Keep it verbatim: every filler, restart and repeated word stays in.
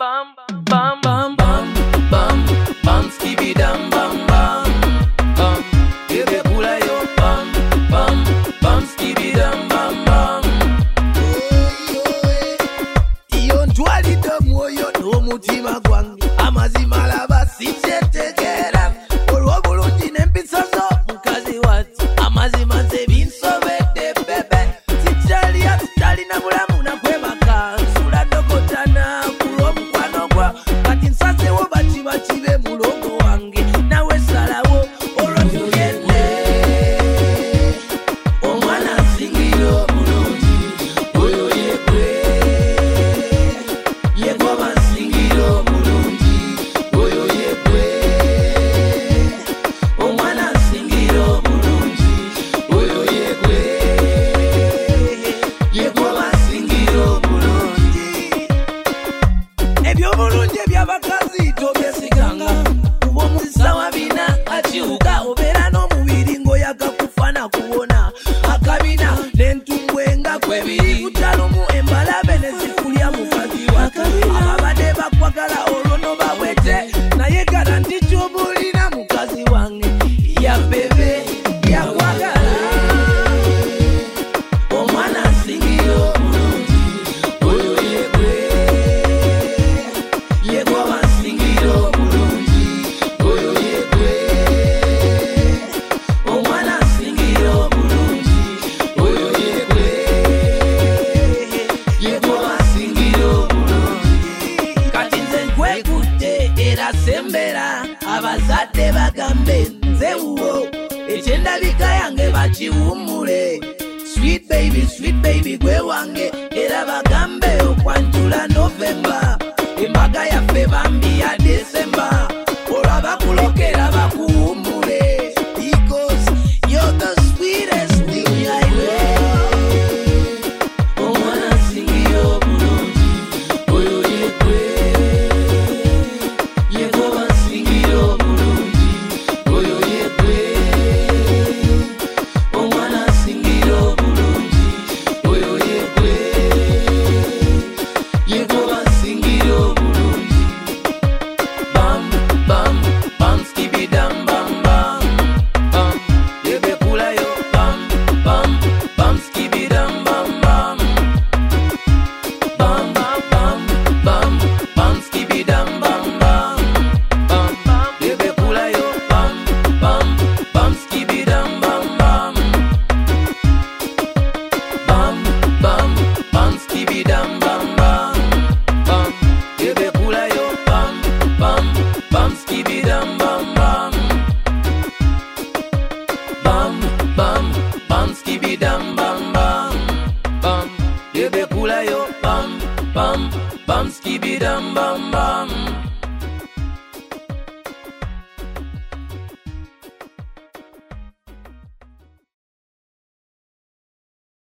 bam, bam, bam, bam, bam, bam, skibby dam, bam, bam, bam. Baby, pull a yo, bam, bam, bam, skibby dam, bam, bam. Iyo ntwali mwoyo n'omutima gwange amazima laba sichetekera olwo bulungi n'empisa zo mukazi wati amazima nze binsobedde bebe sikyalya sitalina bulamu nakwebaka nsula dogotana kulwa omukwano gwa kati nsazewo bakiba kibe mulongo wange nawe salawo olwo tugende omwana nsingiyo bulungi oyo yegwe ebyobulungi ebyabakazi tobyesiganga kuba omuzisa wabina akiwuga obeera n'omubiri ng'oyaga kufana kuwona akabina n'entumbwe nga kwebiri butalumu embalabe nezikulya mukazi wa ababadde bakwagala olwo nobabwete naye gala nti kyobulina mukazi wange ya bebe yakwagala omwana nsingiyo bulungi oyo yegwe yegwe abansingiyo bulungi oyo yegwe omwana nsingiyo bulungi oyo yegwe yegwe abansingiyo bulungi kati nze nkwekutte era sembera abazadde bagambe nze wuwo ekyendabika yange bakiwummule sweet baby sweet baby gwe wange era bagambe okwanjula November embaga yaffe bambi ya December olaba kulokera bakuwummule because you're the sweetest thing I know omwana nsingiyo bulungi oyo yegwe yegwe abansingiyo bulungi oyo yegwe omwana nsingiyo bulungi oyo yegwe yegwe abansingiyo bulungi bam bam bam skibby dam bam bam bam baby pull a yo bam bam bam skibby dam bam bam bam bam bam bam bam skibby dam bam bam bam bam baby pull a yo bam bam bam skibby dam bam bam bam bam bam skibby dam bam bam bam baby pull a yo bam bam bam skibby dam bam bam bam bam bam skibby dam bam bam bam baby pull a yo bam bam bam skibby dam bam bam